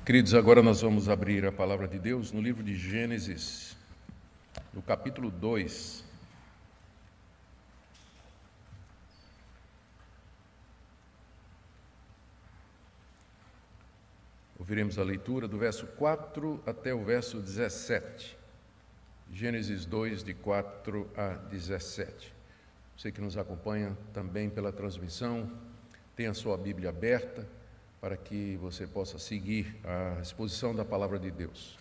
Queridos, agora nós vamos abrir a palavra de Deus no livro de Gênesis, no capítulo 2. Ouviremos a leitura do verso 4 até o verso 17. Gênesis 2, de 4 a 17. Você que nos acompanha também pela transmissão, tenha a sua Bíblia aberta, para que você possa seguir a exposição da palavra de Deus.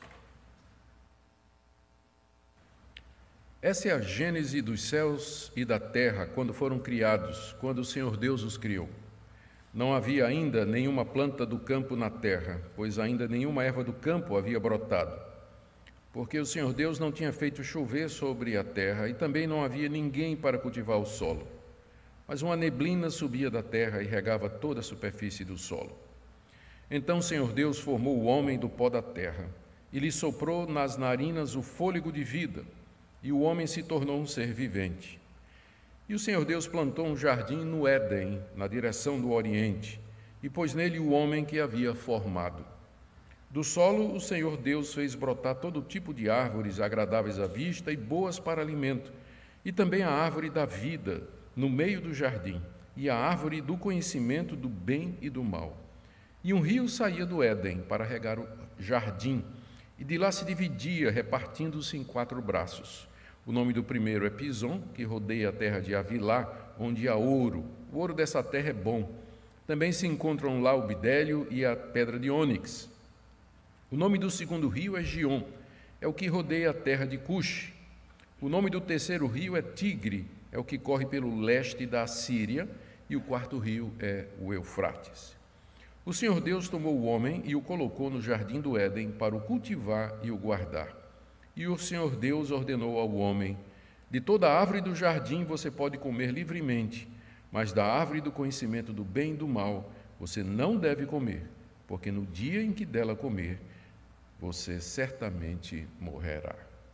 Essa é a gênese dos céus e da terra quando foram criados, quando o Senhor Deus os criou. Não havia ainda nenhuma planta do campo na terra, pois ainda nenhuma erva do campo havia brotado, porque o Senhor Deus não tinha feito chover sobre a terra e também não havia ninguém para cultivar o solo. Mas uma neblina subia da terra e regava toda a superfície do solo. Então o Senhor Deus formou o homem do pó da terra e lhe soprou nas narinas o fôlego de vida, e o homem se tornou um ser vivente. E o Senhor Deus plantou um jardim no Éden, na direção do oriente, e pôs nele o homem que havia formado. Do solo o Senhor Deus fez brotar todo tipo de árvores agradáveis à vista e boas para alimento, e também a árvore da vida no meio do jardim, e a árvore do conhecimento do bem e do mal. E um rio saía do Éden para regar o jardim, e de lá se dividia, repartindo-se em 4 braços. O nome do primeiro é Pison, que rodeia a terra de Avilá, onde há ouro. O ouro dessa terra é bom. Também se encontram lá o bidélio e a pedra de ônix. O nome do segundo rio é Gion, é o que rodeia a terra de Cush. O nome do terceiro rio é Tigre, é o que corre pelo leste da Síria, e o quarto rio é o Eufrates. O Senhor Deus tomou o homem e o colocou no jardim do Éden para o cultivar e o guardar. E o Senhor Deus ordenou ao homem: de toda a árvore do jardim você pode comer livremente, mas da árvore do conhecimento do bem e do mal você não deve comer, porque no dia em que dela comer, você certamente morrerá.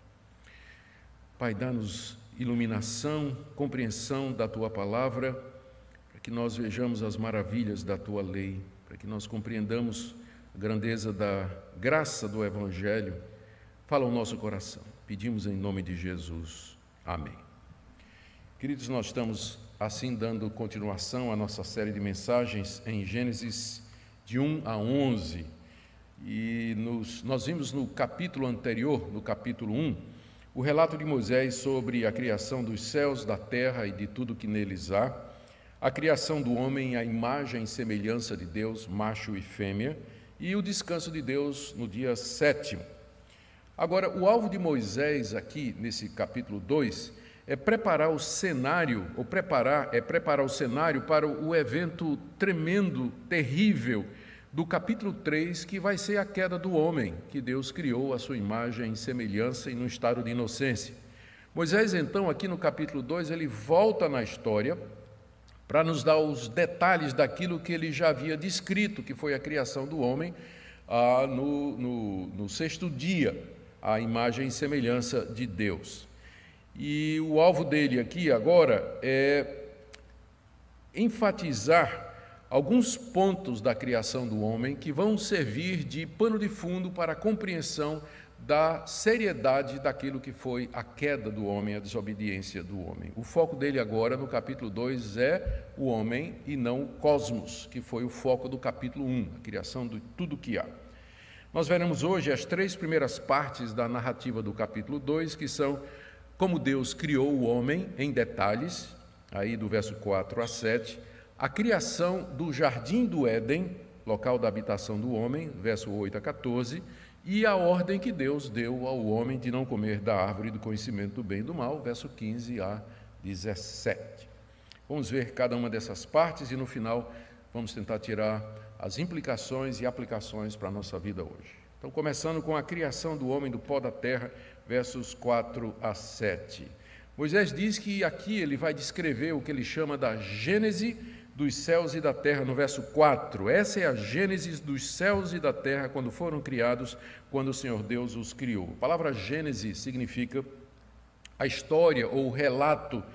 Pai, dá-nos iluminação, compreensão da Tua palavra, para que nós vejamos as maravilhas da Tua lei, para que nós compreendamos a grandeza da graça do Evangelho. Fala o nosso coração. Pedimos em nome de Jesus. Amém. Queridos, nós estamos assim dando continuação à nossa série de mensagens em Gênesis de 1 a 11. E nós vimos no capítulo anterior, no capítulo 1, o relato de Moisés sobre a criação dos céus, da terra e de tudo que neles há, a criação do homem à imagem e semelhança de Deus, macho e fêmea, e o descanso de Deus no dia 7º. Agora, o alvo de Moisés aqui, nesse capítulo 2, é preparar o cenário para o evento tremendo, terrível, do capítulo 3, que vai ser a queda do homem, que Deus criou à sua imagem e semelhança e no estado de inocência. Moisés, então, aqui no capítulo 2, ele volta na história para nos dar os detalhes daquilo que ele já havia descrito, que foi a criação do homem no 6º dia, a imagem e semelhança de Deus. E o alvo dele aqui agora é enfatizar alguns pontos da criação do homem que vão servir de pano de fundo para a compreensão da seriedade daquilo que foi a queda do homem, a desobediência do homem. O foco dele agora, no capítulo 2, é o homem e não o cosmos, que foi o foco do capítulo 1, a criação de tudo que há. Nós veremos hoje as 3 primeiras partes da narrativa do capítulo 2, que são como Deus criou o homem em detalhes, aí do verso 4 a 7, a criação do jardim do Éden, local da habitação do homem, verso 8 a 14, e a ordem que Deus deu ao homem de não comer da árvore do conhecimento do bem e do mal, verso 15 a 17. Vamos ver cada uma dessas partes e no final vamos tentar tirar as implicações e aplicações para a nossa vida hoje. Então, começando com a criação do homem do pó da terra, versos 4 a 7. Moisés diz que aqui ele vai descrever o que ele chama da gênese dos céus e da terra, no verso 4. Essa é a gênese dos céus e da terra quando foram criados, quando o Senhor Deus os criou. A palavra gênese significa a história ou o relato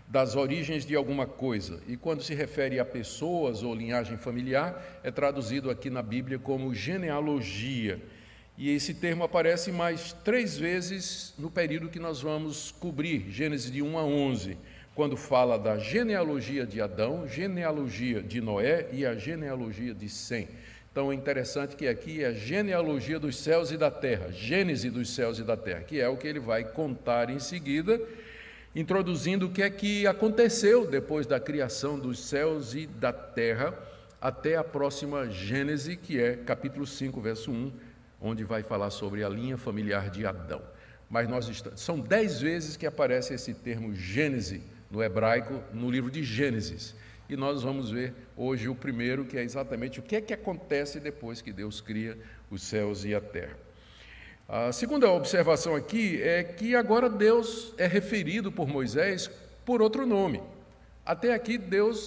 das origens de alguma coisa. E quando se refere a pessoas ou linhagem familiar, é traduzido aqui na Bíblia como genealogia. E esse termo aparece mais 3 vezes no período que nós vamos cobrir, Gênesis de 1 a 11, quando fala da genealogia de Adão, genealogia de Noé e a genealogia de Sem. Então é interessante que aqui é a genealogia dos céus e da terra, Gênese dos céus e da terra, que é o que ele vai contar em seguida, introduzindo o que é que aconteceu depois da criação dos céus e da terra, até a próxima Gênese, que é capítulo 5, verso 1, onde vai falar sobre a linha familiar de Adão. Mas são 10 vezes que aparece esse termo Gênese no hebraico, no livro de Gênesis. E nós vamos ver hoje o primeiro, que é exatamente o que é que acontece depois que Deus cria os céus e a terra. A segunda observação aqui é que agora Deus é referido por Moisés por outro nome. Até aqui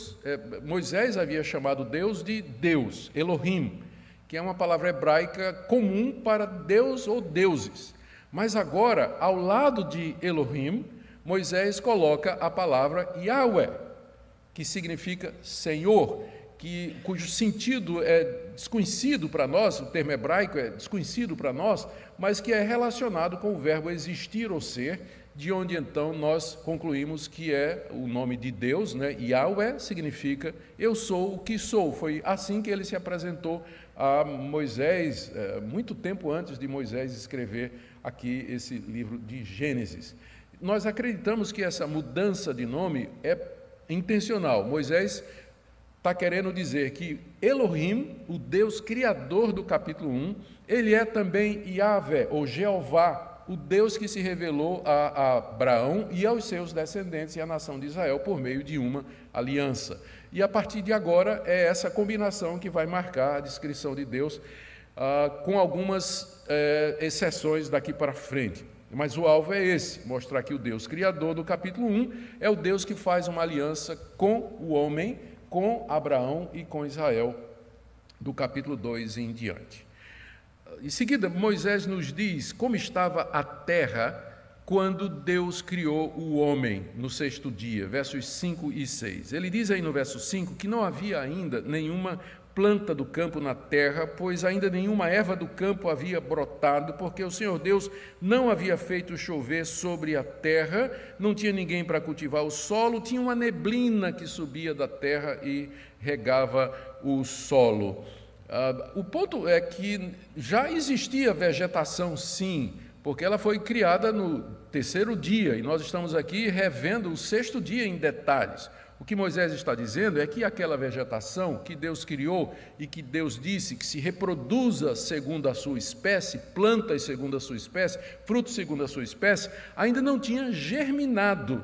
Moisés havia chamado Deus de Deus, Elohim, que é uma palavra hebraica comum para Deus ou deuses. Mas agora, ao lado de Elohim, Moisés coloca a palavra Yahweh, que significa Senhor, cujo sentido é desconhecido para nós, o termo hebraico é desconhecido para nós, mas que é relacionado com o verbo existir ou ser, de onde então nós concluímos que é o nome de Deus, né? Yahweh significa eu sou o que sou. Foi assim que ele se apresentou a Moisés, muito tempo antes de Moisés escrever aqui esse livro de Gênesis. Nós acreditamos que essa mudança de nome é intencional. Moisés está querendo dizer que Elohim, o Deus criador do capítulo 1, ele é também Yahvé, ou Jeová, o Deus que se revelou a Abraão e aos seus descendentes e à nação de Israel por meio de uma aliança. E a partir de agora é essa combinação que vai marcar a descrição de Deus, com algumas exceções daqui para frente. Mas o alvo é esse, mostrar que o Deus criador do capítulo 1 é o Deus que faz uma aliança com o homem, com Abraão e com Israel, do capítulo 2 em diante. Em seguida, Moisés nos diz como estava a terra quando Deus criou o homem no 6º dia, versos 5 e 6. Ele diz aí no verso 5 que não havia ainda nenhuma planta do campo na terra, pois ainda nenhuma erva do campo havia brotado, porque o Senhor Deus não havia feito chover sobre a terra, não tinha ninguém para cultivar o solo, tinha uma neblina que subia da terra e regava o solo. O ponto é que já existia vegetação, sim, porque ela foi criada no 3º dia, e nós estamos aqui revendo o 6º dia em detalhes. O que Moisés está dizendo é que aquela vegetação que Deus criou e que Deus disse que se reproduza segundo a sua espécie, plantas segundo a sua espécie, frutos segundo a sua espécie, ainda não tinha germinado.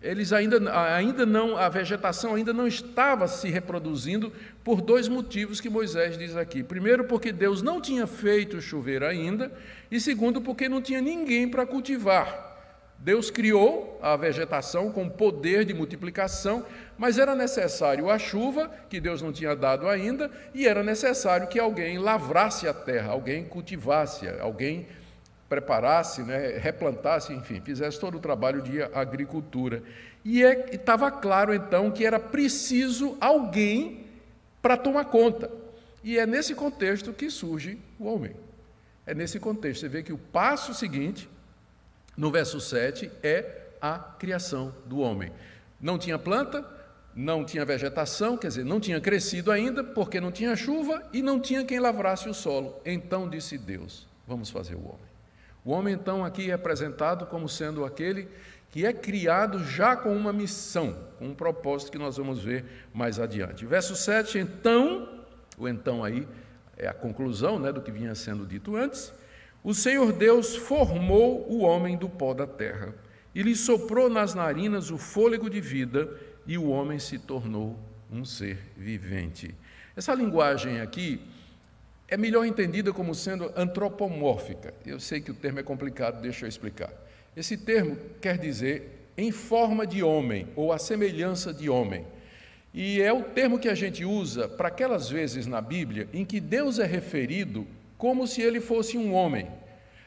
A vegetação ainda não estava se reproduzindo por 2 motivos que Moisés diz aqui. Primeiro, porque Deus não tinha feito chover ainda, e segundo, porque não tinha ninguém para cultivar. Deus criou a vegetação com poder de multiplicação, mas era necessário a chuva, que Deus não tinha dado ainda, e era necessário que alguém lavrasse a terra, alguém cultivasse, alguém preparasse, replantasse, enfim, fizesse todo o trabalho de agricultura. E estava claro, então, que era preciso alguém para tomar conta. E é nesse contexto que surge o homem. É nesse contexto. Você vê que o passo seguinte, no verso 7, é a criação do homem. Não tinha planta, não tinha vegetação, quer dizer, não tinha crescido ainda, porque não tinha chuva e não tinha quem lavrasse o solo. Então disse Deus, vamos fazer o homem. O homem, então, aqui é apresentado como sendo aquele que é criado já com uma missão, com um propósito que nós vamos ver mais adiante. Verso 7, então, o então aí é a conclusão do que vinha sendo dito antes. O Senhor Deus formou o homem do pó da terra e lhe soprou nas narinas o fôlego de vida e o homem se tornou um ser vivente. Essa linguagem aqui é melhor entendida como sendo antropomórfica. Eu sei que o termo é complicado, deixa eu explicar. Esse termo quer dizer em forma de homem ou a semelhança de homem. E é o termo que a gente usa para aquelas vezes na Bíblia em que Deus é referido como se ele fosse um homem.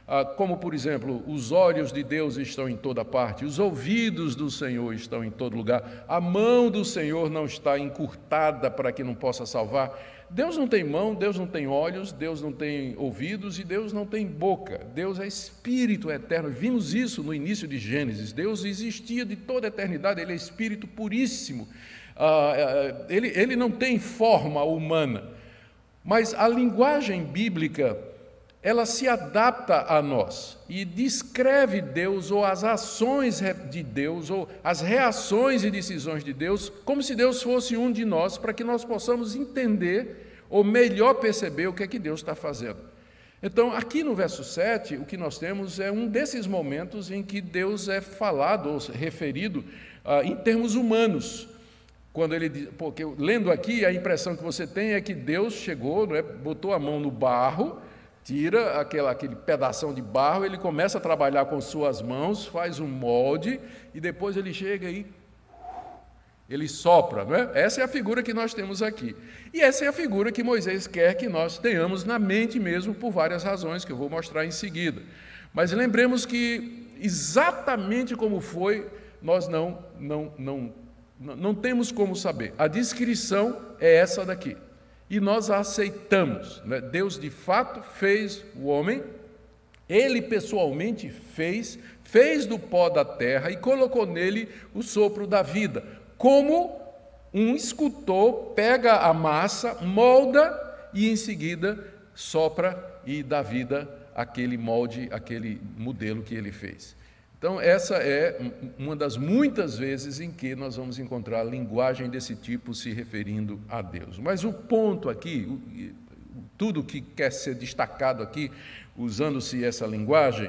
como, por exemplo, os olhos de Deus estão em toda parte, os ouvidos do Senhor estão em todo lugar, a mão do Senhor não está encurtada para que não possa salvar. Deus não tem mão, Deus não tem olhos, Deus não tem ouvidos e Deus não tem boca. Deus é Espírito eterno. Vimos isso no início de Gênesis. Deus existia de toda a eternidade, Ele é Espírito puríssimo. Ele não tem forma humana, mas a linguagem bíblica, ela se adapta a nós e descreve Deus ou as ações de Deus ou as reações e decisões de Deus como se Deus fosse um de nós, para que nós possamos entender ou melhor perceber o que é que Deus está fazendo. Então, aqui no verso 7, o que nós temos é um desses momentos em que Deus é falado ou referido em termos humanos. Quando ele diz, porque lendo aqui, a impressão que você tem é que Deus chegou, não é, botou a mão no barro, tira aquele pedação de barro, ele começa a trabalhar com suas mãos, faz um molde, e depois ele chega e ele sopra, não é? Essa é a figura que nós temos aqui. E essa é a figura que Moisés quer que nós tenhamos na mente mesmo, por várias razões que eu vou mostrar em seguida. Mas lembremos que exatamente como foi, nós não temos como saber. A descrição é essa daqui. E nós a aceitamos, né? Deus de fato fez o homem, Ele pessoalmente fez do pó da terra e colocou nele o sopro da vida, como um escultor pega a massa, molda e em seguida sopra e dá vida àquele molde, àquele modelo que ele fez. Então, essa é uma das muitas vezes em que nós vamos encontrar linguagem desse tipo se referindo a Deus. Mas o ponto aqui, tudo que quer ser destacado aqui, usando-se essa linguagem,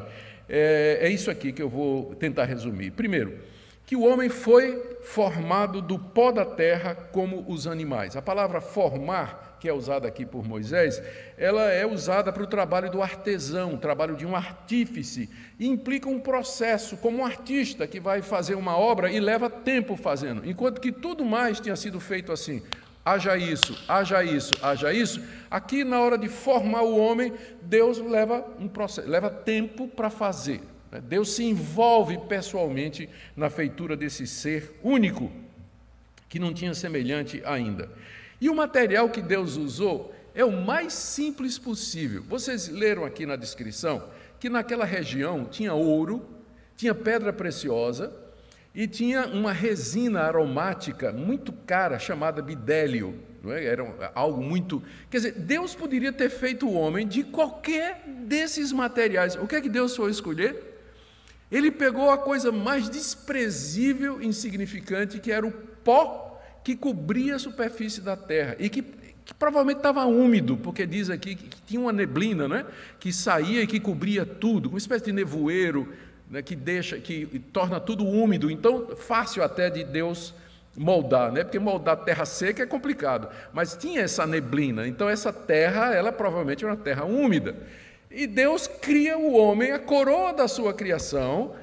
é isso aqui que eu vou tentar resumir. Primeiro, que o homem foi formado do pó da terra como os animais. A palavra formar, que é usada aqui por Moisés, ela é usada para o trabalho do artesão, o trabalho de um artífice, e implica um processo, como um artista que vai fazer uma obra e leva tempo fazendo, enquanto que tudo mais tinha sido feito assim, haja isso, haja isso, haja isso. Aqui, na hora de formar o homem, Deus leva um processo, leva tempo para fazer. Deus se envolve pessoalmente na feitura desse ser único, que não tinha semelhante ainda. E o material que Deus usou é o mais simples possível. Vocês leram aqui na descrição que naquela região tinha ouro, tinha pedra preciosa e tinha uma resina aromática muito cara chamada bidélio. Não é? Era algo muito... Quer dizer, Deus poderia ter feito o homem de qualquer desses materiais. O que é que Deus foi escolher? Ele pegou a coisa mais desprezível e insignificante, que era o pó que cobria a superfície da terra e que provavelmente estava úmido, porque diz aqui que tinha uma neblina, né, que saía e que cobria tudo, uma espécie de nevoeiro, né, que torna tudo úmido. Então, fácil até de Deus moldar, né, porque moldar terra seca é complicado, mas tinha essa neblina. Então, essa terra, ela provavelmente era uma terra úmida. E Deus cria o homem, a coroa da sua criação,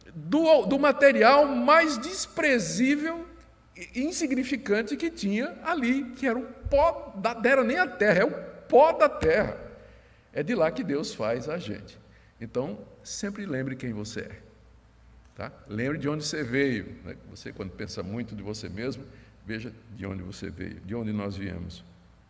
do material mais desprezível e insignificante que tinha ali, que era o pó da terra, nem a terra, é o pó da terra. É de lá que Deus faz a gente. Então, sempre lembre quem você é. Tá? Lembre de onde você veio. Né? Você, quando pensa muito de você mesmo, veja de onde você veio, de onde nós viemos.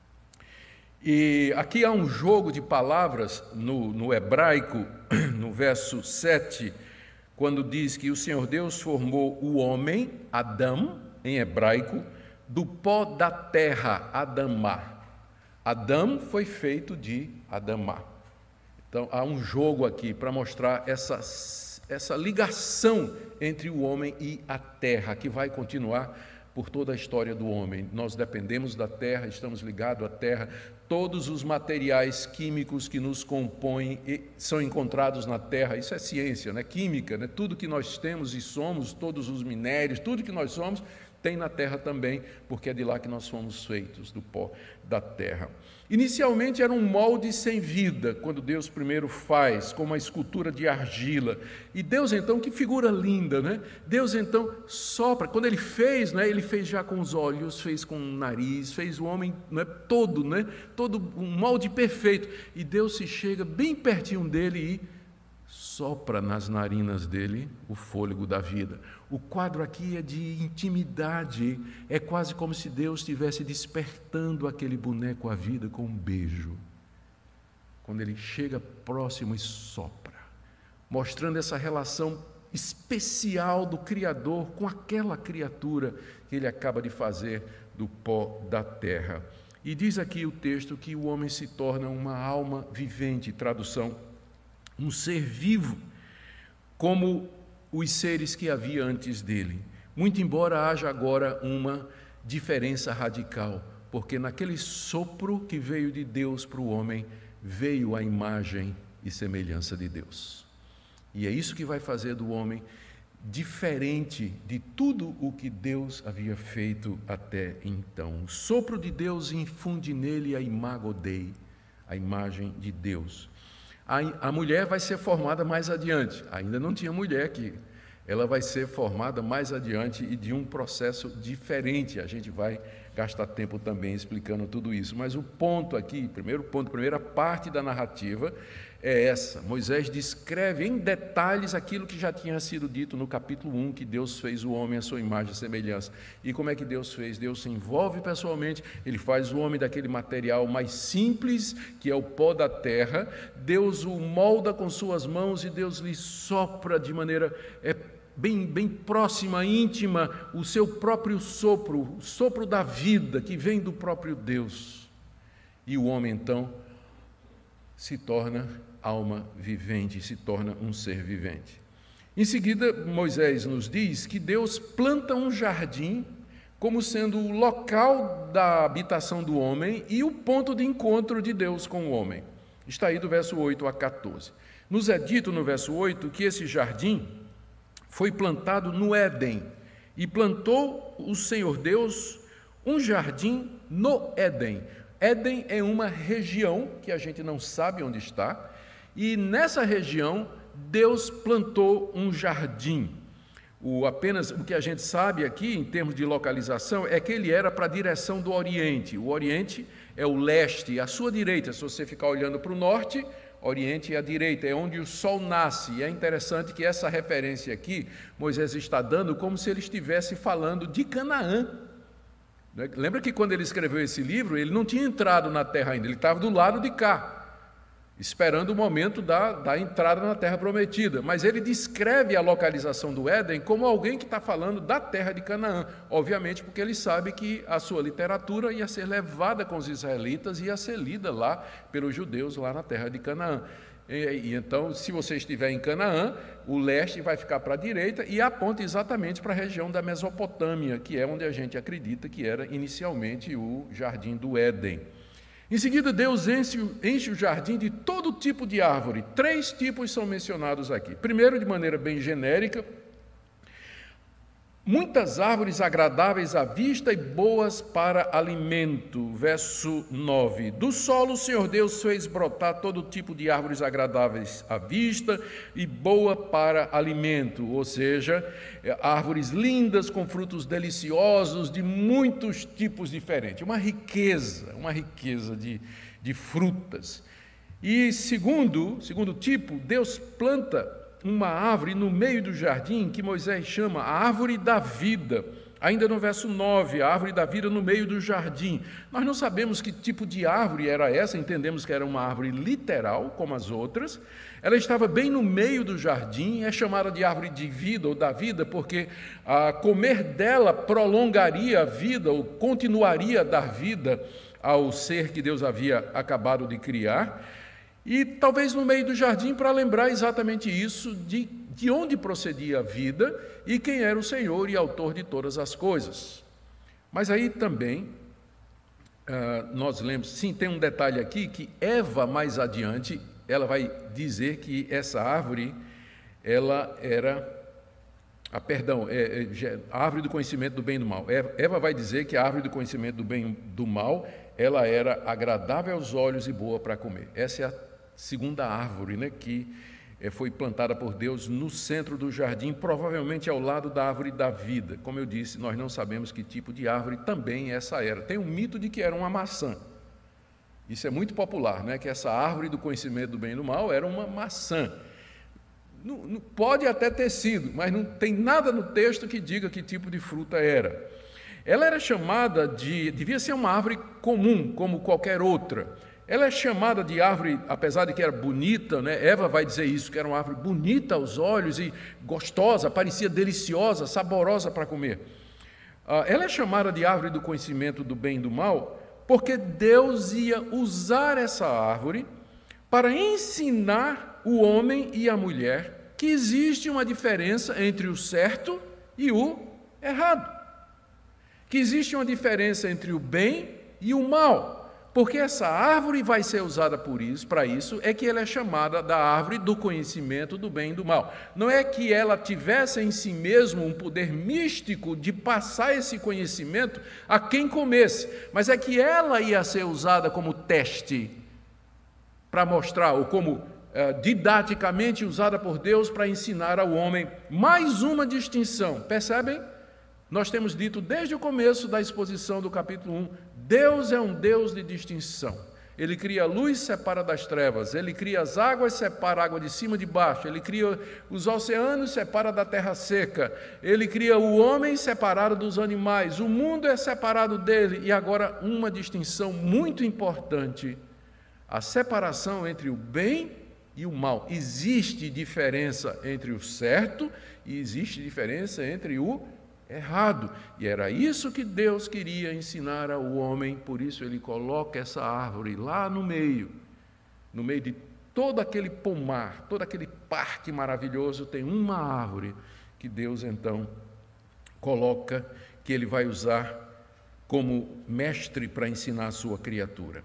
E aqui há um jogo de palavras no hebraico, no verso 7, quando diz que o Senhor Deus formou o homem, Adão, em hebraico, do pó da terra, Adamá. Adão foi feito de Adamá. Então, há um jogo aqui para mostrar essa ligação entre o homem e a terra, que vai continuar por toda a história do homem. Nós dependemos da terra, estamos ligados à terra. Todos os materiais químicos que nos compõem são encontrados na terra. Isso é ciência, né? Química, né? Tudo que nós temos e somos, todos os minérios, tudo que nós somos, tem na terra também, porque é de lá que nós fomos feitos, do pó da terra. Inicialmente era um molde sem vida, quando Deus primeiro faz, como uma escultura de argila. E Deus então, que figura linda, né? Deus então sopra, quando Ele fez, né? Ele fez já com os olhos, fez com o nariz, fez o homem, né? Todo um molde perfeito. E Deus se chega bem pertinho dele e sopra nas narinas dele o fôlego da vida. O quadro aqui é de intimidade, é quase como se Deus estivesse despertando aquele boneco à vida com um beijo. Quando ele chega próximo e sopra, mostrando essa relação especial do Criador com aquela criatura que ele acaba de fazer do pó da terra. E diz aqui o texto que o homem se torna uma alma vivente, tradução, um ser vivo, como os seres que havia antes dele. Muito embora haja agora uma diferença radical, porque naquele sopro que veio de Deus para o homem, veio a imagem e semelhança de Deus. E é isso que vai fazer do homem diferente de tudo o que Deus havia feito até então. O sopro de Deus infunde nele a imago Dei, a imagem de Deus. A mulher vai ser formada mais adiante, ainda não tinha mulher aqui, ela vai ser formada mais adiante e de um processo diferente. A gente vai gastar tempo também explicando tudo isso, mas o ponto aqui, primeiro ponto, primeira parte da narrativa é essa. Moisés descreve em detalhes aquilo que já tinha sido dito no capítulo 1, que Deus fez o homem à sua imagem e semelhança. E como é que Deus fez? Deus se envolve pessoalmente, ele faz o homem daquele material mais simples, que é o pó da terra, Deus o molda com suas mãos e Deus lhe sopra de maneira bem próxima, íntima, o seu próprio sopro, o sopro da vida que vem do próprio Deus. E o homem então se torna alma vivente, se torna um ser vivente. Em seguida, Moisés nos diz que Deus planta um jardim como sendo o local da habitação do homem e o ponto de encontro de Deus com o homem. Está aí do verso 8 a 14. Nos é dito no verso 8 que esse jardim foi plantado no Éden, e plantou o Senhor Deus um jardim no Éden. Éden é uma região que a gente não sabe onde está, e nessa região Deus plantou um jardim. Apenas o que a gente sabe aqui, em termos de localização, é que ele era para a direção do Oriente. O Oriente é o leste, à sua direita. Se você ficar olhando para o norte, Oriente é a direita, é onde o sol nasce. E é interessante que essa referência aqui, Moisés está dando como se ele estivesse falando de Canaã. Lembra que quando ele escreveu esse livro, ele não tinha entrado na terra ainda, ele estava do lado de cá, esperando o momento da entrada na terra prometida. Mas ele descreve a localização do Éden como alguém que está falando da terra de Canaã, obviamente porque ele sabe que a sua literatura ia ser levada com os israelitas e ia ser lida lá pelos judeus lá na terra de Canaã. E então, se você estiver em Canaã, o leste vai ficar para a direita e aponta exatamente para a região da Mesopotâmia, que é onde a gente acredita que era inicialmente o jardim do Éden. Em seguida, Deus enche o jardim de todo tipo de árvore. 3 tipos são mencionados aqui. Primeiro, de maneira bem genérica, muitas árvores agradáveis à vista e boas para alimento. Verso 9. Do solo o Senhor Deus fez brotar todo tipo de árvores agradáveis à vista e boa para alimento, ou seja, árvores lindas com frutos deliciosos de muitos tipos diferentes. Uma riqueza de frutas. E segundo tipo, Deus planta uma árvore no meio do jardim que Moisés chama a árvore da vida. Ainda no verso 9, a árvore da vida no meio do jardim. Nós não sabemos que tipo de árvore era essa, entendemos que era uma árvore literal, como as outras. Ela estava bem no meio do jardim, é chamada de árvore de vida ou da vida, porque comer dela prolongaria a vida, ou continuaria a dar vida ao ser que Deus havia acabado de criar. E talvez no meio do jardim para lembrar exatamente isso, de onde procedia a vida e quem era o Senhor e autor de todas as coisas. Mas aí também, nós lemos, sim, tem um detalhe aqui, que Eva mais adiante, ela vai dizer que essa árvore, ela era, a árvore do conhecimento do bem e do mal. Eva vai dizer que a árvore do conhecimento do bem e do mal, ela era agradável aos olhos e boa para comer. Essa é a segunda árvore, né, que foi plantada por Deus no centro do jardim, provavelmente ao lado da árvore da vida. Como eu disse, nós não sabemos que tipo de árvore também essa era. Tem um mito de que era uma maçã. Isso é muito popular, né, que essa árvore do conhecimento do bem e do mal era uma maçã. Pode até ter sido, mas não tem nada no texto que diga que tipo de fruta era. Ela era chamada devia ser uma árvore comum, como qualquer outra. Ela é chamada de árvore, apesar de que era bonita, né? Eva vai dizer isso, que era uma árvore bonita aos olhos e gostosa, parecia deliciosa, saborosa para comer. Ela é chamada de árvore do conhecimento do bem e do mal, porque Deus ia usar essa árvore para ensinar o homem e a mulher que existe uma diferença entre o certo e o errado, que existe uma diferença entre o bem e o mal, porque essa árvore vai ser usada para isso, é que ela é chamada da árvore do conhecimento do bem e do mal. Não é que ela tivesse em si mesmo um poder místico de passar esse conhecimento a quem comesse, mas é que ela ia ser usada como teste para mostrar, ou como didaticamente usada por Deus para ensinar ao homem mais uma distinção. Percebem? Nós temos dito desde o começo da exposição do capítulo 1, Deus é um Deus de distinção. Ele cria a luz, separa das trevas. Ele cria as águas, separa a água de cima e de baixo. Ele cria os oceanos, separa da terra seca. Ele cria o homem separado dos animais. O mundo é separado dele. E agora uma distinção muito importante, a separação entre o bem e o mal. Existe diferença entre o certo e existe diferença entre o errado. E era isso que Deus queria ensinar ao homem, por isso ele coloca essa árvore lá no meio de todo aquele pomar, todo aquele parque maravilhoso, tem uma árvore que Deus então coloca, que ele vai usar como mestre para ensinar a sua criatura.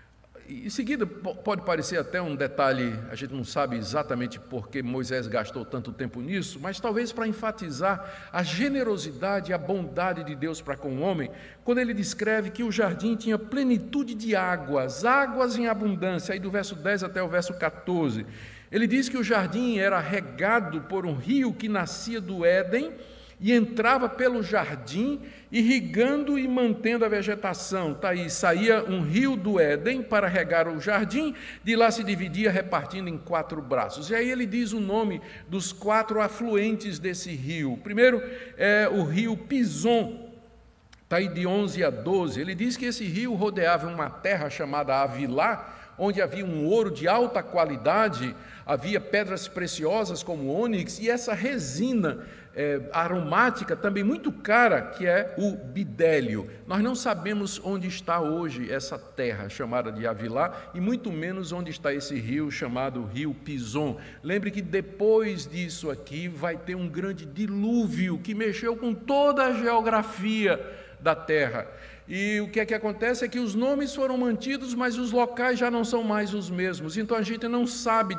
Em seguida, pode parecer até um detalhe, a gente não sabe exatamente por que Moisés gastou tanto tempo nisso, mas talvez para enfatizar a generosidade e a bondade de Deus para com o homem, quando ele descreve que o jardim tinha plenitude de águas, águas em abundância, aí do verso 10 até o verso 14. Ele diz que o jardim era regado por um rio que nascia do Éden, e entrava pelo jardim, irrigando e mantendo a vegetação. Tá aí, saía um rio do Éden para regar o jardim, de lá se dividia, repartindo em 4 braços. E aí ele diz o nome dos 4 afluentes desse rio. O primeiro é o rio Pison, está aí de 11 a 12. Ele diz que esse rio rodeava uma terra chamada Avilá, onde havia um ouro de alta qualidade, havia pedras preciosas como ônix, e essa resina aromática também muito cara, que é o bidélio. Nós não sabemos onde está hoje essa terra chamada de Avilá, e muito menos onde está esse rio chamado Rio Pison. Lembre que depois disso aqui vai ter um grande dilúvio que mexeu com toda a geografia da terra. E o que é que acontece é que os nomes foram mantidos, mas os locais já não são mais os mesmos. Então a gente não sabe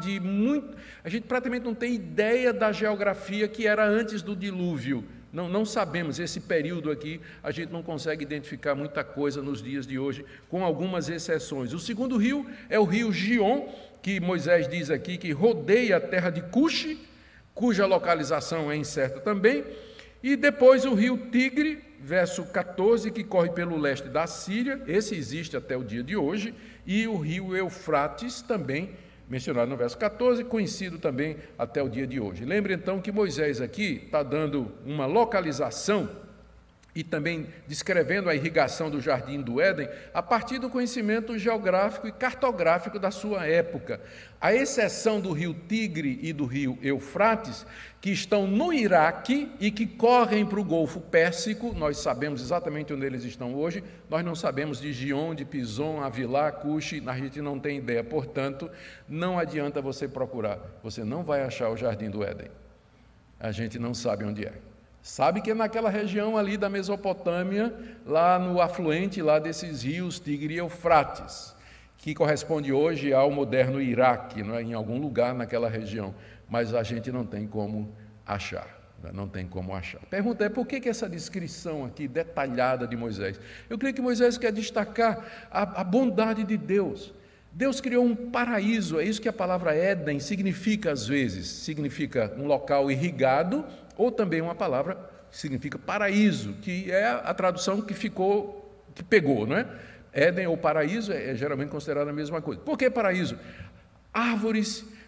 a gente praticamente não tem ideia da geografia que era antes do dilúvio. Não sabemos, esse período aqui a gente não consegue identificar muita coisa nos dias de hoje, com algumas exceções. O segundo rio é o rio Gion, que Moisés diz aqui que rodeia a terra de Cuxi, cuja localização é incerta também. E depois o rio Tigre, verso 14, que corre pelo leste da Síria, esse existe até o dia de hoje, e o rio Eufrates, também mencionado no verso 14, conhecido também até o dia de hoje. Lembre então que Moisés aqui está dando uma localização e também descrevendo a irrigação do jardim do Éden a partir do conhecimento geográfico e cartográfico da sua época. A exceção do rio Tigre e do rio Eufrates, que estão no Iraque e que correm para o Golfo Pérsico, nós sabemos exatamente onde eles estão hoje, nós não sabemos de Gion, de Pison, Avilá, Cuxi, a gente não tem ideia, portanto, não adianta você procurar, você não vai achar o jardim do Éden, a gente não sabe onde é. Sabe que é naquela região ali da Mesopotâmia, lá no afluente lá desses rios Tigre e Eufrates, que corresponde hoje ao moderno Iraque, não é? Em algum lugar naquela região, mas a gente não tem como achar, não tem como achar. A pergunta é, por que essa descrição aqui detalhada de Moisés? Eu creio que Moisés quer destacar a bondade de Deus. Deus criou um paraíso, é isso que a palavra Éden significa às vezes, significa um local irrigado, ou também uma palavra que significa paraíso, que é a tradução que pegou, não é? Éden ou paraíso é geralmente considerado a mesma coisa. Por que paraíso? Árvores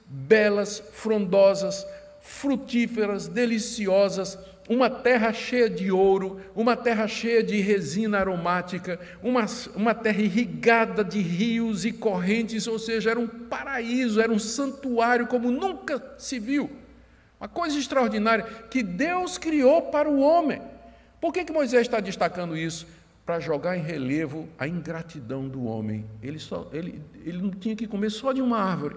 belas, frondosas, frutíferas, deliciosas, uma terra cheia de ouro, uma terra cheia de resina aromática, uma terra irrigada de rios e correntes, ou seja, era um paraíso, era um santuário como nunca se viu. Uma coisa extraordinária que Deus criou para o homem. Por que Moisés está destacando isso? Para jogar em relevo a ingratidão do homem. Ele não tinha que comer só de uma árvore.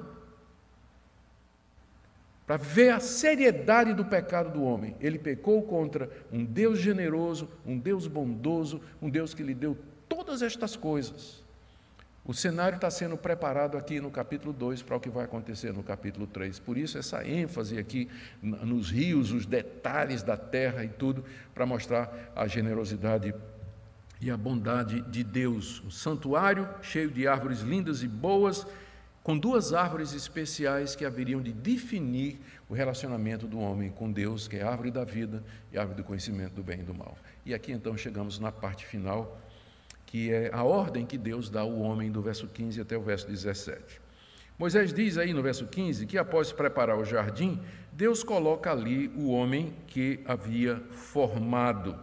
Para ver a seriedade do pecado do homem. Ele pecou contra um Deus generoso, um Deus bondoso, um Deus que lhe deu todas estas coisas. O cenário está sendo preparado aqui no capítulo 2 para o que vai acontecer no capítulo 3. Por isso essa ênfase aqui nos rios, os detalhes da terra e tudo, para mostrar a generosidade e a bondade de Deus. Um santuário cheio de árvores lindas e boas, com duas árvores especiais que haveriam de definir o relacionamento do homem com Deus, que é a árvore da vida e a árvore do conhecimento do bem e do mal. E aqui então chegamos na parte final, que é a ordem que Deus dá ao homem do verso 15 até o verso 17. Moisés diz aí no verso 15 que após preparar o jardim, Deus coloca ali o homem que havia formado.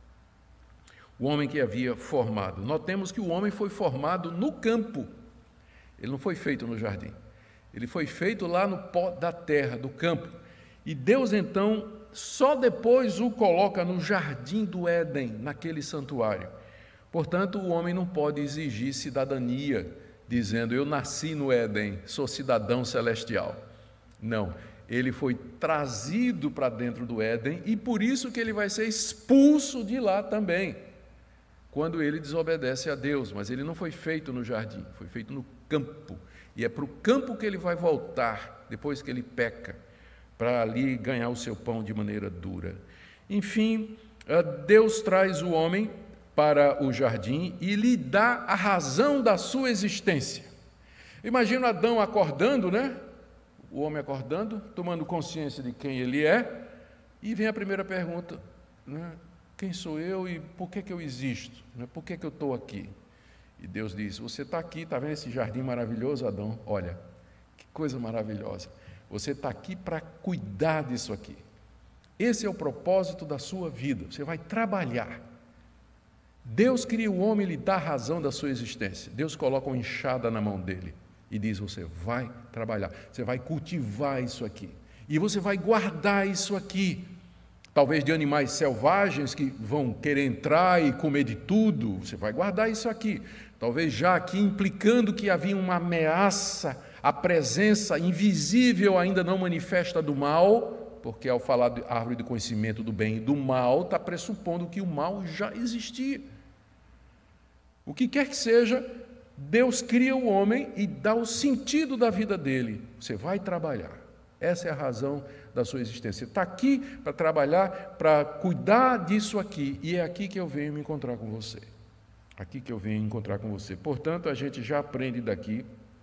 O homem que havia formado. Notemos que o homem foi formado no campo. Ele não foi feito no jardim. Ele foi feito lá no pó da terra, do campo. E Deus, então, só depois o coloca no jardim do Éden, naquele santuário. Portanto, o homem não pode exigir cidadania, dizendo, eu nasci no Éden, sou cidadão celestial. Não, ele foi trazido para dentro do Éden e por isso que ele vai ser expulso de lá também, quando ele desobedece a Deus. Mas ele não foi feito no jardim, foi feito no campo. E é para o campo que ele vai voltar, depois que ele peca, para ali ganhar o seu pão de maneira dura. Enfim, Deus traz o homem para o jardim e lhe dá a razão da sua existência. Imagina Adão acordando, né? O homem acordando, tomando consciência de quem ele é, e vem a primeira pergunta, né? Quem sou eu e por que eu existo? Por que eu estou aqui? E Deus diz, você está aqui, está vendo esse jardim maravilhoso, Adão? Olha, que coisa maravilhosa. Você está aqui para cuidar disso aqui. Esse é o propósito da sua vida, você vai trabalhar. Deus cria o homem e lhe dá a razão da sua existência. Deus coloca uma enxada na mão dele e diz, você vai trabalhar, você vai cultivar isso aqui. E você vai guardar isso aqui. Talvez de animais selvagens que vão querer entrar e comer de tudo, você vai guardar isso aqui. Talvez já aqui implicando que havia uma ameaça, a presença invisível ainda não manifesta do mal, porque ao falar de árvore do conhecimento do bem e do mal, está pressupondo que o mal já existia. O que quer que seja, Deus cria o homem e dá o sentido da vida dele. Você vai trabalhar. Essa é a razão da sua existência. Você está aqui para trabalhar, para cuidar disso aqui. E é aqui que eu venho me encontrar com você. Aqui que eu venho encontrar com você. Portanto, a gente já aprende daqui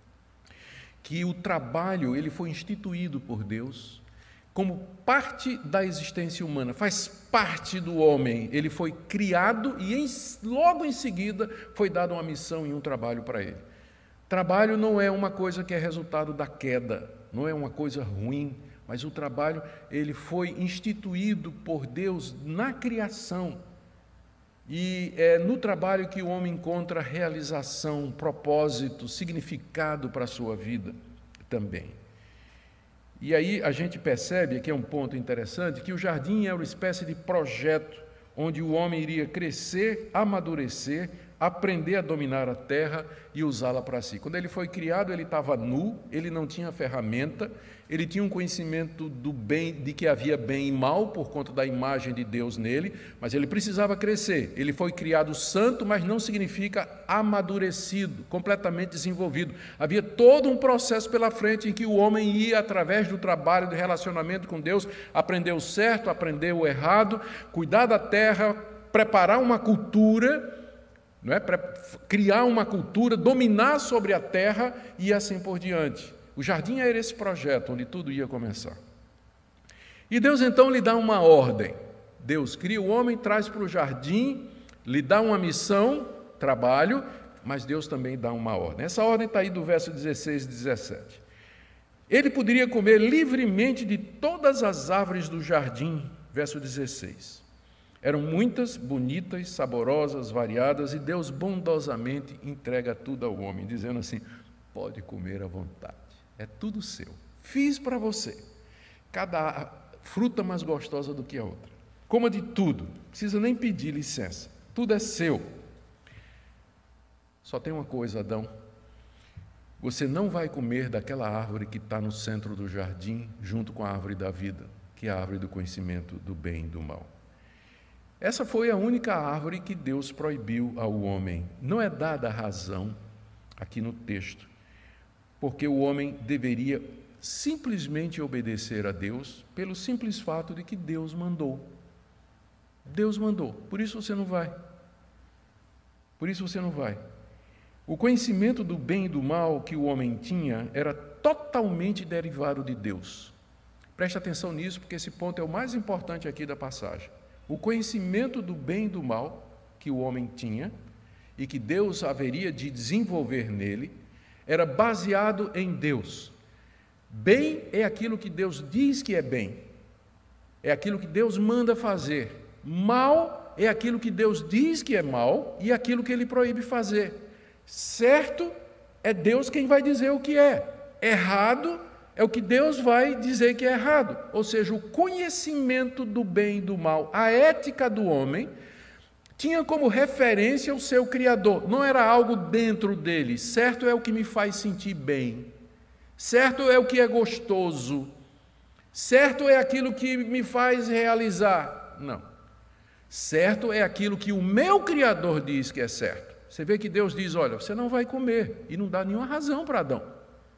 que o trabalho ele foi instituído por Deus como parte da existência humana, faz parte do homem. Ele foi criado e logo em seguida foi dada uma missão e um trabalho para ele. Trabalho não é uma coisa que é resultado da queda, não é uma coisa ruim, mas o trabalho ele foi instituído por Deus na criação. E é no trabalho que o homem encontra realização, propósito, significado para a sua vida também. E aí a gente percebe, aqui é um ponto interessante, que o jardim é uma espécie de projeto onde o homem iria crescer, amadurecer, aprender a dominar a terra e usá-la para si. Quando ele foi criado, ele estava nu, ele não tinha ferramenta, ele tinha um conhecimento do bem, de que havia bem e mal por conta da imagem de Deus nele, mas ele precisava crescer. Ele foi criado santo, mas não significa amadurecido, completamente desenvolvido. Havia todo um processo pela frente em que o homem ia, através do trabalho, do relacionamento com Deus, aprender o certo, aprender o errado, cuidar da terra, preparar uma cultura, não é? Criar uma cultura, dominar sobre a terra e assim por diante. O jardim era esse projeto onde tudo ia começar. E Deus então lhe dá uma ordem. Deus cria o homem, traz para o jardim, lhe dá uma missão, trabalho, mas Deus também dá uma ordem. Essa ordem está aí do verso 16 e 17. Ele poderia comer livremente de todas as árvores do jardim, verso 16. Eram muitas, bonitas, saborosas, variadas, e Deus bondosamente entrega tudo ao homem, dizendo assim: pode comer à vontade, é tudo seu, fiz para você, cada fruta mais gostosa do que a outra, coma de tudo, não precisa nem pedir licença, tudo é seu. Só tem uma coisa, Adão: você não vai comer daquela árvore que está no centro do jardim, junto com a árvore da vida, que é a árvore do conhecimento do bem e do mal. Essa foi a única árvore que Deus proibiu ao homem. Não é dada a razão aqui no texto, porque o homem deveria simplesmente obedecer a Deus pelo simples fato de que Deus mandou. Deus mandou, por isso você não vai. Por isso você não vai. O conhecimento do bem e do mal que o homem tinha era totalmente derivado de Deus. Preste atenção nisso, porque esse ponto é o mais importante aqui da passagem. O conhecimento do bem e do mal que o homem tinha e que Deus haveria de desenvolver nele era baseado em Deus. Bem é aquilo que Deus diz que é bem, é aquilo que Deus manda fazer. Mal é aquilo que Deus diz que é mal e aquilo que Ele proíbe fazer. Certo é Deus quem vai dizer o que é. Errado é o que Deus vai dizer que é errado. Ou seja, o conhecimento do bem e do mal, a ética do homem, tinha como referência o seu Criador. Não era algo dentro dele. Certo é o que me faz sentir bem. Certo é o que é gostoso. Certo é aquilo que me faz realizar. Não. Certo é aquilo que o meu Criador diz que é certo. Você vê que Deus diz: olha, você não vai comer, e não dá nenhuma razão para Adão.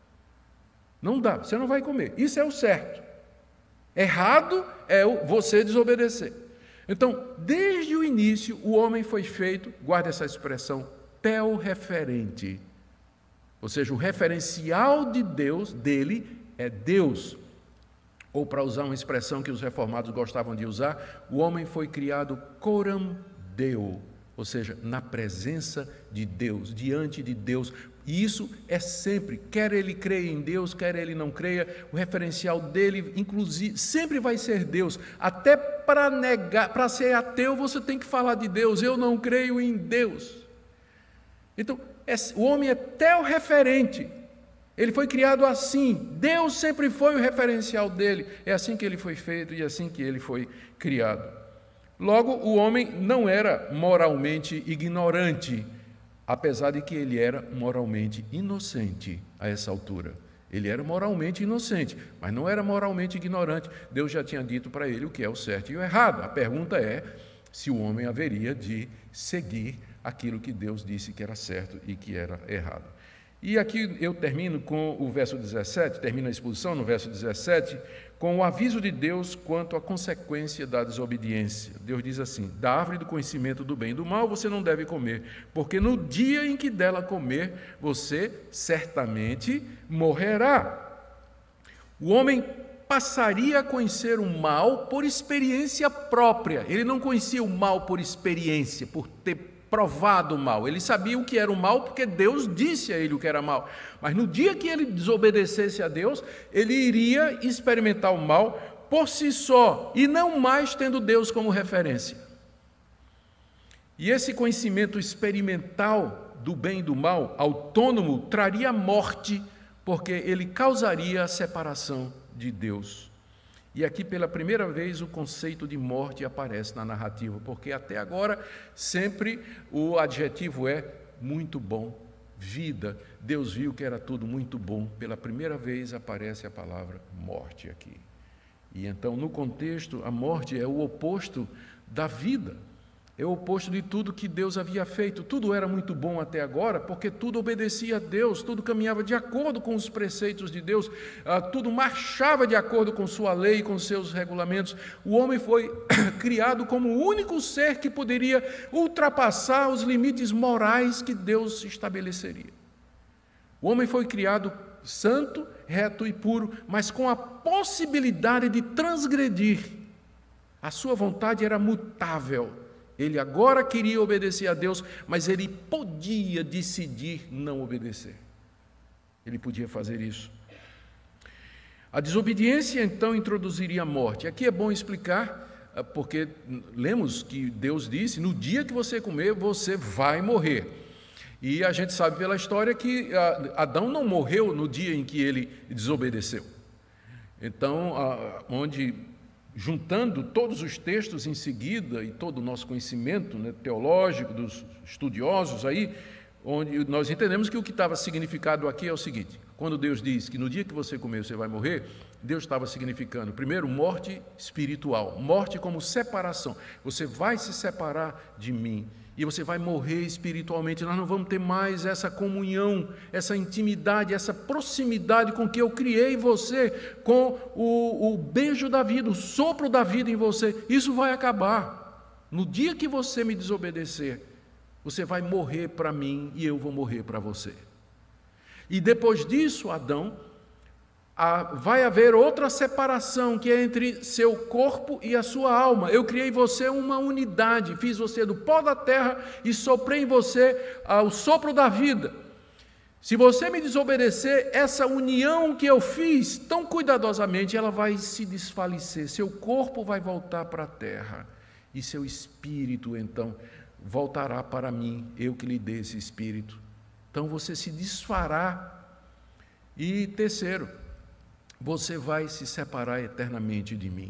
Não dá, você não vai comer. Isso é o certo. Errado é você desobedecer. Então, desde o início, o homem foi feito, guarda essa expressão, teorreferente. Ou seja, o referencial de Deus, dele, é Deus. Ou, para usar uma expressão que os reformados gostavam de usar, o homem foi criado coram Deo, ou seja, na presença de Deus, diante de Deus. E isso é sempre, quer ele creia em Deus, quer ele não creia, o referencial dele, inclusive, sempre vai ser Deus. Até para negar, para ser ateu, você tem que falar de Deus. Eu não creio em Deus. Então, o homem é teorreferente. Ele foi criado assim. Deus sempre foi o referencial dele. É assim que ele foi feito e é assim que ele foi criado. Logo, o homem não era moralmente ignorante, apesar de que ele era moralmente inocente a essa altura. Ele era moralmente inocente, mas não era moralmente ignorante. Deus já tinha dito para ele o que é o certo e o errado. A pergunta é se o homem haveria de seguir aquilo que Deus disse que era certo e que era errado. E aqui eu termino com o verso 17, termino a exposição no verso 17, com o aviso de Deus quanto à consequência da desobediência. Deus diz assim: da árvore do conhecimento do bem e do mal você não deve comer, porque no dia em que dela comer, você certamente morrerá. O homem passaria a conhecer o mal por experiência própria. Ele não conhecia o mal por experiência, por ter provado o mal. Ele sabia o que era o mal porque Deus disse a ele o que era mal. Mas no dia que ele desobedecesse a Deus, ele iria experimentar o mal por si só e não mais tendo Deus como referência. E esse conhecimento experimental do bem e do mal, autônomo, traria morte, porque ele causaria a separação de Deus. E aqui, pela primeira vez, o conceito de morte aparece na narrativa, porque até agora sempre o adjetivo é muito bom, vida. Deus viu que era tudo muito bom. Pela primeira vez aparece a palavra morte aqui. E então, no contexto, a morte é o oposto da vida. É o oposto de tudo que Deus havia feito. Tudo era muito bom até agora, porque tudo obedecia a Deus, tudo caminhava de acordo com os preceitos de Deus, tudo marchava de acordo com sua lei, com seus regulamentos. O homem foi criado como o único ser que poderia ultrapassar os limites morais que Deus estabeleceria. O homem foi criado santo, reto e puro, mas com a possibilidade de transgredir. A sua vontade era mutável. Ele agora queria obedecer a Deus, mas ele podia decidir não obedecer. Ele podia fazer isso. A desobediência, então, introduziria a morte. Aqui é bom explicar, porque lemos que Deus disse, no dia que você comer, você vai morrer. E a gente sabe pela história que Adão não morreu no dia em que ele desobedeceu. Então, juntando todos os textos em seguida e todo o nosso conhecimento, né, teológico dos estudiosos aí, onde nós entendemos que o que estava significado aqui é o seguinte: quando Deus diz que no dia que você comer você vai morrer, Deus estava significando, primeiro, morte espiritual, morte como separação. Você vai se separar de mim e você vai morrer espiritualmente. Nós não vamos ter mais essa comunhão, essa intimidade, essa proximidade com que eu criei você, com o beijo da vida, o sopro da vida em você. Isso vai acabar. No dia que você me desobedecer, você vai morrer para mim e eu vou morrer para você. E depois disso, Adão, vai haver outra separação, que é entre seu corpo e a sua alma. Eu criei você uma unidade, fiz você do pó da terra e soprei em você o sopro da vida. Se você me desobedecer, essa união que eu fiz tão cuidadosamente, ela vai se desfalecer. Seu corpo vai voltar para a terra e seu espírito, então, voltará para mim, eu que lhe dei esse espírito. Então você se desfará. E terceiro, você vai se separar eternamente de mim.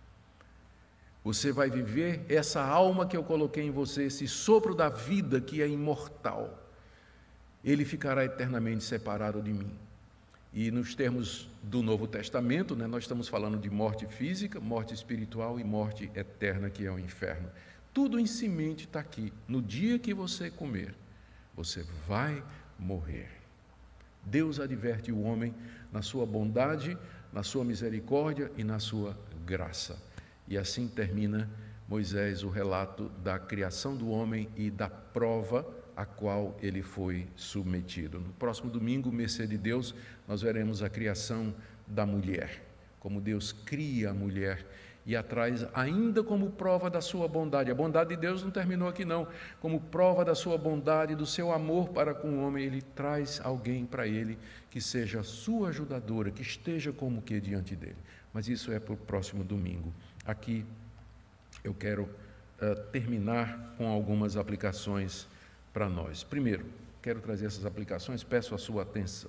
Você vai viver essa alma que eu coloquei em você, esse sopro da vida que é imortal. Ele ficará eternamente separado de mim. E nos termos do Novo Testamento, né, nós estamos falando de morte física, morte espiritual e morte eterna, que é o inferno. Tudo em semente está aqui. No dia que você comer, você vai morrer. Deus adverte o homem na sua bondade, na sua misericórdia e na sua graça. E assim termina Moisés o relato da criação do homem e da prova a qual ele foi submetido. No próximo domingo, mercê de Deus, nós veremos a criação da mulher, como Deus cria a mulher e a traz ainda como prova da sua bondade. A bondade de Deus não terminou aqui não. Como prova da sua bondade, do seu amor para com o homem, ele traz alguém para ele que seja sua ajudadora, que esteja como que diante dele. Mas isso é para o próximo domingo. Aqui eu quero terminar com algumas aplicações para nós. Primeiro, quero trazer essas aplicações, peço a sua atenção.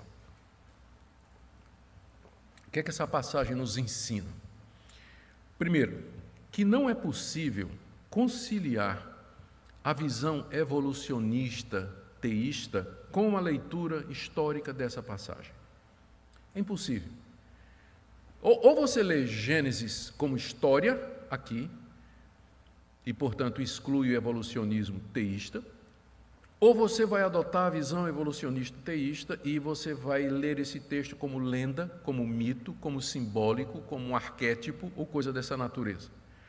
O que é que essa passagem nos ensina? Primeiro, que não é possível conciliar a visão evolucionista, teísta, com a leitura histórica dessa passagem. É impossível. Ou você lê Gênesis como história, aqui, e, portanto, exclui o evolucionismo teísta, ou você vai adotar a visão evolucionista teísta e você vai ler esse texto como lenda, como mito, como simbólico, como um arquétipo ou coisa dessa natureza.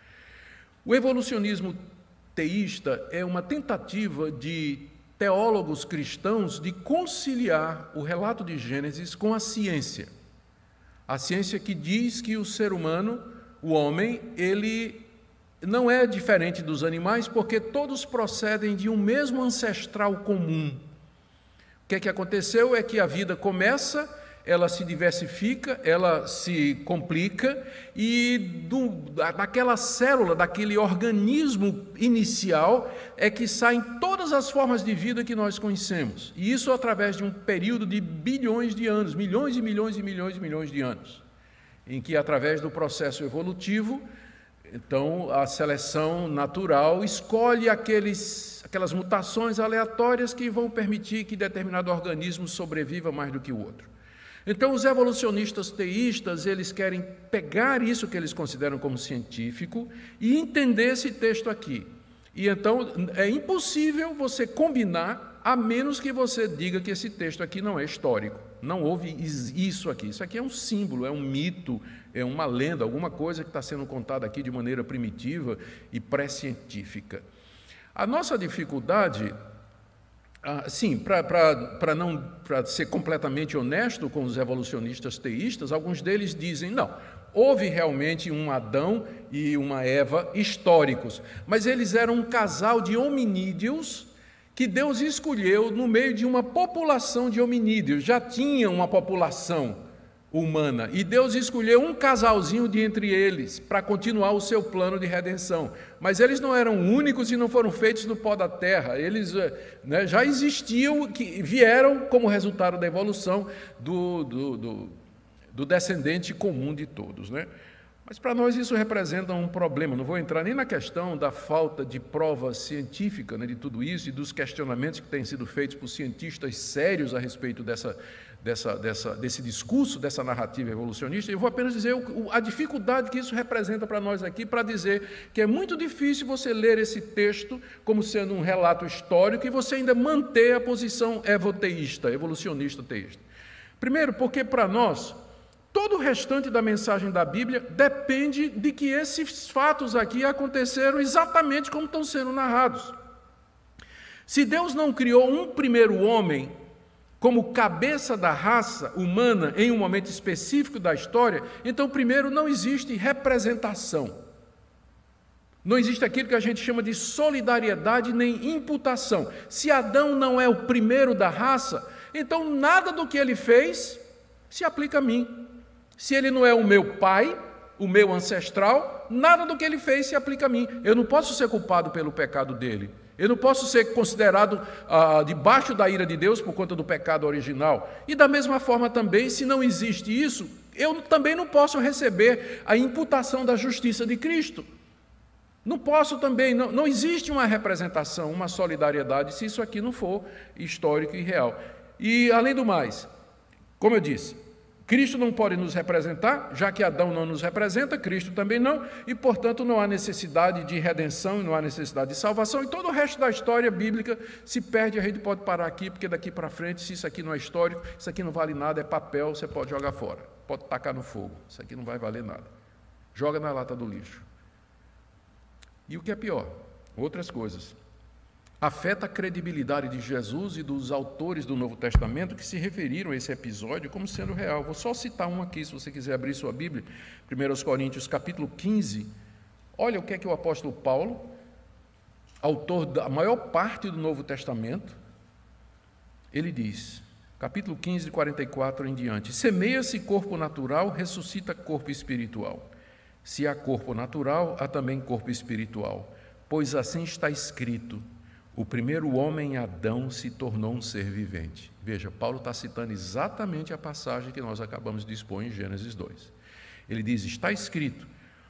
O evolucionismo teísta é uma tentativa de teólogos cristãos de conciliar o relato de Gênesis com a ciência. A ciência que diz que o ser humano, o homem, ele não é diferente dos animais porque todos procedem de um mesmo ancestral comum. O que é que aconteceu? É que a vida começa, ela se diversifica, ela se complica e daquela célula, daquele organismo inicial é que saem todas as formas de vida que nós conhecemos. E isso através de um período de bilhões de anos, milhões e milhões e milhões e milhões de anos, em que através do processo evolutivo, então, a seleção natural escolhe aquelas mutações aleatórias que vão permitir que determinado organismo sobreviva mais do que o outro. Então, os evolucionistas teístas, eles querem pegar isso que eles consideram como científico e entender esse texto aqui. E então, é impossível você combinar, a menos que você diga que esse texto aqui não é histórico. Não houve isso aqui. Isso aqui é um símbolo, é um mito, é uma lenda, alguma coisa que está sendo contada aqui de maneira primitiva e pré-científica. A nossa dificuldade, sim, para ser completamente honesto com os evolucionistas teístas, alguns deles dizem, não, houve realmente um Adão e uma Eva históricos, mas eles eram um casal de hominídeos que Deus escolheu no meio de uma população de hominídeos. Já tinha uma população humana. E Deus escolheu um casalzinho de entre eles para continuar o seu plano de redenção. Mas eles não eram únicos e não foram feitos do pó da terra. Eles já existiam, que vieram como resultado da evolução do descendente comum de todos, né? Mas para nós isso representa um problema. Não vou entrar nem na questão da falta de prova científica, né, de tudo isso e dos questionamentos que têm sido feitos por cientistas sérios a respeito desse discurso, dessa narrativa evolucionista. Eu vou apenas dizer a dificuldade que isso representa para nós aqui, para dizer que é muito difícil você ler esse texto como sendo um relato histórico e você ainda manter a posição evoteísta, evolucionista teísta. Primeiro, porque para nós todo o restante da mensagem da Bíblia depende de que esses fatos aqui aconteceram exatamente como estão sendo narrados. Se Deus não criou um primeiro homem como cabeça da raça humana em um momento específico da história, então, primeiro, não existe representação. Não existe aquilo que a gente chama de solidariedade nem imputação. Se Adão não é o primeiro da raça, então nada do que ele fez se aplica a mim. Se ele não é o meu pai, o meu ancestral, nada do que ele fez se aplica a mim. Eu não posso ser culpado pelo pecado dele. Eu não posso ser considerado debaixo da ira de Deus por conta do pecado original. E da mesma forma também, se não existe isso, eu também não posso receber a imputação da justiça de Cristo. Não posso também, não existe uma representação, uma solidariedade, se isso aqui não for histórico e real. E, além do mais, como eu disse, Cristo não pode nos representar, já que Adão não nos representa, Cristo também não, e, portanto, não há necessidade de redenção, não há necessidade de salvação, e todo o resto da história bíblica se perde. A gente pode parar aqui, porque daqui para frente, se isso aqui não é histórico, isso aqui não vale nada, é papel, você pode jogar fora, pode tacar no fogo, isso aqui não vai valer nada. Joga na lata do lixo. E o que é pior, outras coisas. Afeta a credibilidade de Jesus e dos autores do Novo Testamento que se referiram a esse episódio como sendo real. Vou só citar um aqui, se você quiser abrir sua Bíblia, 1 Coríntios, capítulo 15. Olha o que é que o apóstolo Paulo, autor da maior parte do Novo Testamento, ele diz, capítulo 15, 44 em diante: semeia-se corpo natural, ressuscita corpo espiritual. Se há corpo natural, há também corpo espiritual, pois assim está escrito: o primeiro homem, Adão, se tornou um ser vivente. Veja, Paulo está citando exatamente a passagem que nós acabamos de expor em Gênesis 2. Ele diz, está escrito,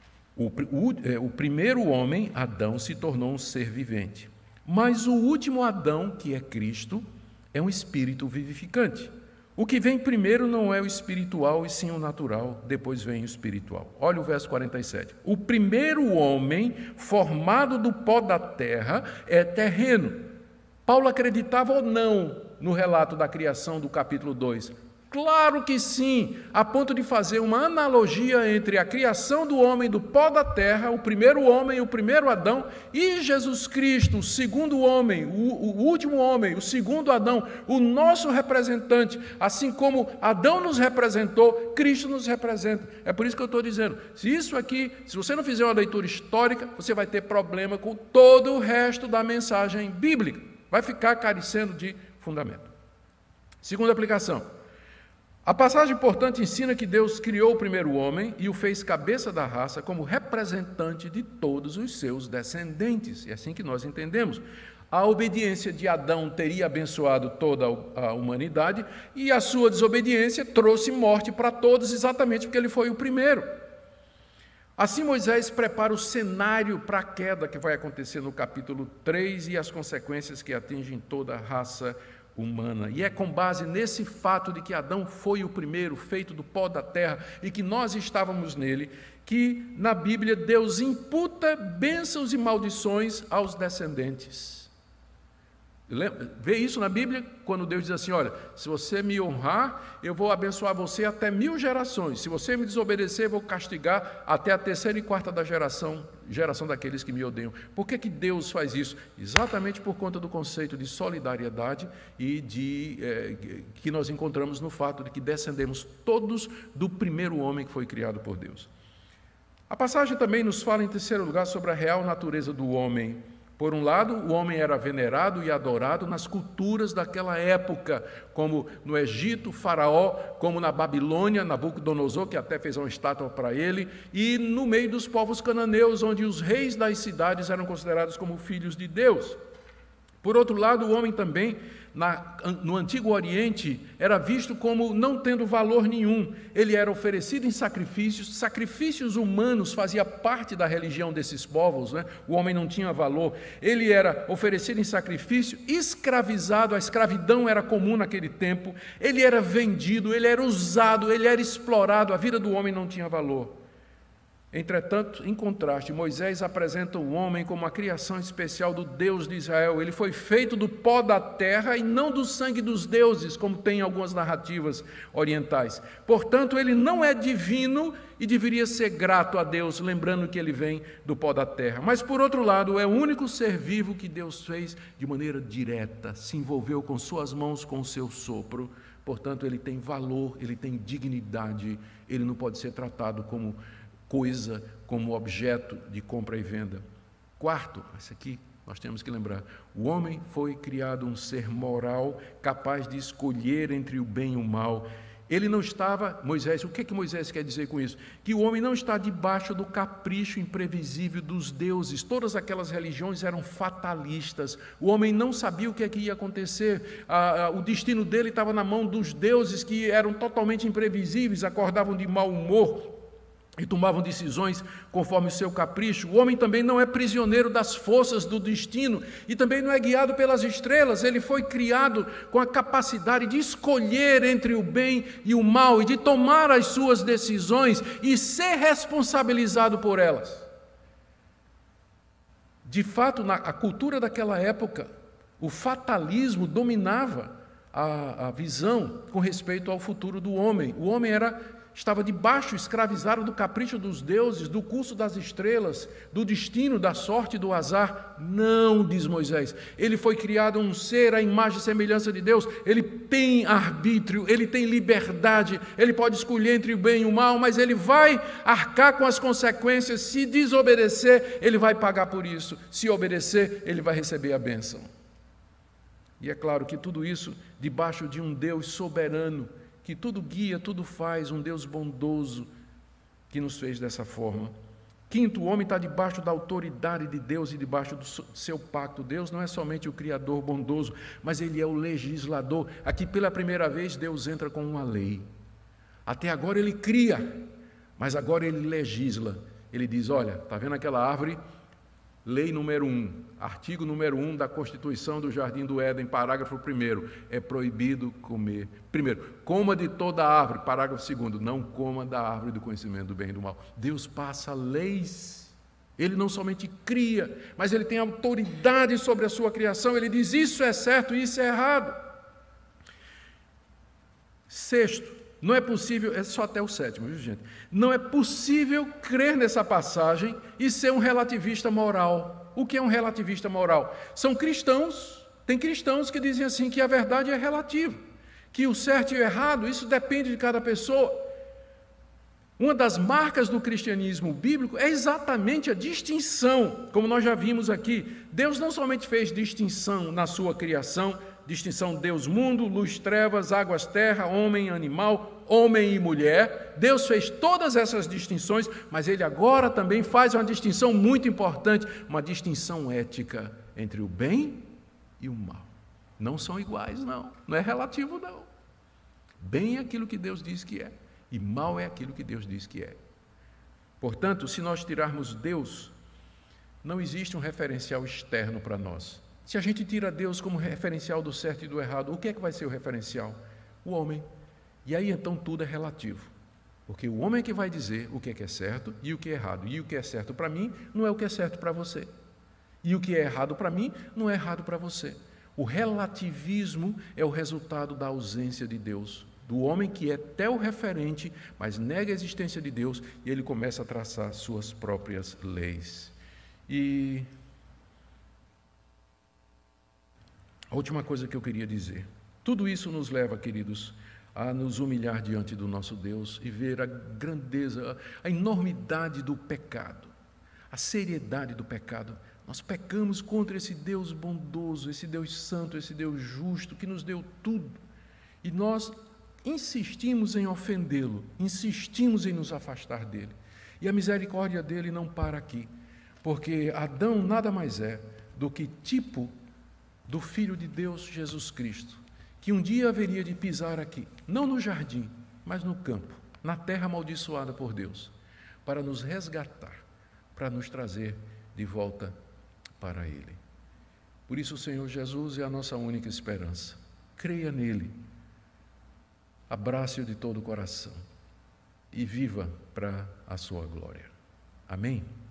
o primeiro homem, Adão, se tornou um ser vivente. Mas o último Adão, que é Cristo, é um espírito vivificante. O que vem primeiro não é o espiritual, e sim o natural, depois vem o espiritual. Olha o verso 47. O primeiro homem, formado do pó da terra, é terreno. Paulo acreditava ou não no relato da criação do capítulo 2? Claro que sim, a ponto de fazer uma analogia entre a criação do homem do pó da terra, o primeiro homem, o primeiro Adão, e Jesus Cristo, o segundo homem, o último homem, o segundo Adão, o nosso representante. Assim como Adão nos representou, Cristo nos representa. É por isso que eu estou dizendo, se você não fizer uma leitura histórica, você vai ter problema com todo o resto da mensagem bíblica. Vai ficar carecendo de fundamento. Segunda aplicação. A passagem, portanto, ensina que Deus criou o primeiro homem e o fez cabeça da raça como representante de todos os seus descendentes. É assim que nós entendemos. A obediência de Adão teria abençoado toda a humanidade e a sua desobediência trouxe morte para todos, exatamente porque ele foi o primeiro. Assim, Moisés prepara o cenário para a queda que vai acontecer no capítulo 3 e as consequências que atingem toda a raça humana. E é com base nesse fato de que Adão foi o primeiro, feito do pó da terra, e que nós estávamos nele, que na Bíblia Deus imputa bênçãos e maldições aos descendentes. Vê isso na Bíblia, quando Deus diz assim, olha, se você me honrar, eu vou abençoar você até 1000 gerações. Se você me desobedecer, eu vou castigar até a 3ª e 4ª geração daqueles que me odeiam. Por que Deus faz isso? Exatamente por conta do conceito de solidariedade e que nós encontramos no fato de que descendemos todos do primeiro homem que foi criado por Deus. A passagem também nos fala, em terceiro lugar, sobre a real natureza do homem. Por um lado, o homem era venerado e adorado nas culturas daquela época, como no Egito, Faraó, como na Babilônia, Nabucodonosor, que até fez uma estátua para ele, e no meio dos povos cananeus, onde os reis das cidades eram considerados como filhos de Deus. Por outro lado, o homem também, no Antigo Oriente, era visto como não tendo valor nenhum. Ele era oferecido em sacrifícios humanos fazia parte da religião desses povos, né? O homem não tinha valor. Ele era oferecido em sacrifício, escravizado, a escravidão era comum naquele tempo, ele era vendido, ele era usado, ele era explorado, a vida do homem não tinha valor. Entretanto, em contraste, Moisés apresenta o homem como uma criação especial do Deus de Israel. Ele foi feito do pó da terra e não do sangue dos deuses, como tem em algumas narrativas orientais. Portanto, ele não é divino e deveria ser grato a Deus, lembrando que ele vem do pó da terra. Mas, por outro lado, é o único ser vivo que Deus fez de maneira direta, se envolveu com suas mãos, com o seu sopro. Portanto, ele tem valor, ele tem dignidade, ele não pode ser tratado como coisa, como objeto de compra e venda. Quarto, esse aqui nós temos que lembrar, o homem foi criado um ser moral, capaz de escolher entre o bem e o mal. Ele não estava, Moisés, o que Moisés quer dizer com isso? Que o homem não está debaixo do capricho imprevisível dos deuses. Todas aquelas religiões eram fatalistas. O homem não sabia o que ia acontecer. O destino dele estava na mão dos deuses, que eram totalmente imprevisíveis, acordavam de mau humor e tomavam decisões conforme o seu capricho. O homem também não é prisioneiro das forças do destino e também não é guiado pelas estrelas. Ele foi criado com a capacidade de escolher entre o bem e o mal e de tomar as suas decisões e ser responsabilizado por elas. De fato, a cultura daquela época, o fatalismo dominava a visão com respeito ao futuro do homem. O homem estava debaixo, escravizado do capricho dos deuses, do curso das estrelas, do destino, da sorte, do azar. Não, diz Moisés, ele foi criado um ser à imagem e semelhança de Deus, ele tem arbítrio, ele tem liberdade, ele pode escolher entre o bem e o mal, mas ele vai arcar com as consequências. Se desobedecer, ele vai pagar por isso. Se obedecer, ele vai receber a bênção. E é claro que tudo isso debaixo de um Deus soberano, que tudo guia, tudo faz, um Deus bondoso que nos fez dessa forma. Quinto, o homem está debaixo da autoridade de Deus e debaixo do seu pacto. Deus não é somente o Criador bondoso, mas Ele é o legislador. Aqui, pela primeira vez, Deus entra com uma lei. Até agora Ele cria, mas agora Ele legisla. Ele diz, olha, está vendo aquela árvore? Lei número 1, artigo número 1 da Constituição do Jardim do Éden, parágrafo 1º, é proibido comer. Primeiro, coma de toda a árvore. Parágrafo 2º, não coma da árvore do conhecimento do bem e do mal. Deus passa leis. Ele não somente cria, mas Ele tem autoridade sobre a sua criação. Ele diz, isso é certo, isso é errado. Sexto, não é possível, é só até o 7º, viu, gente? Não é possível crer nessa passagem e ser um relativista moral. O que é um relativista moral? São cristãos, tem cristãos que dizem assim que a verdade é relativa, que o certo e o errado, isso depende de cada pessoa. Uma das marcas do cristianismo bíblico é exatamente a distinção, como nós já vimos aqui. Deus não somente fez distinção na sua criação, distinção Deus-mundo, luz-trevas, águas-terra, homem, animal, homem e mulher. Deus fez todas essas distinções, mas Ele agora também faz uma distinção muito importante, uma distinção ética entre o bem e o mal. Não são iguais, não é relativo, não. Bem é aquilo que Deus diz que é, e mal é aquilo que Deus diz que é. Portanto, se nós tirarmos Deus, não existe um referencial externo para nós. Se a gente tira Deus como referencial do certo e do errado, o que é que vai ser o referencial? O homem. E aí então tudo é relativo. Porque o homem é que vai dizer o que é certo e o que é errado. E o que é certo para mim não é o que é certo para você. E o que é errado para mim não é errado para você. O relativismo é o resultado da ausência de Deus. Do homem que é teo-referente, mas nega a existência de Deus, e ele começa a traçar suas próprias leis. E a última coisa que eu queria dizer, tudo isso nos leva, queridos, a nos humilhar diante do nosso Deus e ver a grandeza, a enormidade do pecado, a seriedade do pecado. Nós pecamos contra esse Deus bondoso, esse Deus santo, esse Deus justo, que nos deu tudo. E nós insistimos em ofendê-lo, insistimos em nos afastar dele. E a misericórdia dele não para aqui, porque Adão nada mais é do que tipo do Filho de Deus, Jesus Cristo, que um dia haveria de pisar aqui, não no jardim, mas no campo, na terra amaldiçoada por Deus, para nos resgatar, para nos trazer de volta para Ele. Por isso o Senhor Jesus é a nossa única esperança. Creia nele, abrace-o de todo o coração e viva para a sua glória. Amém?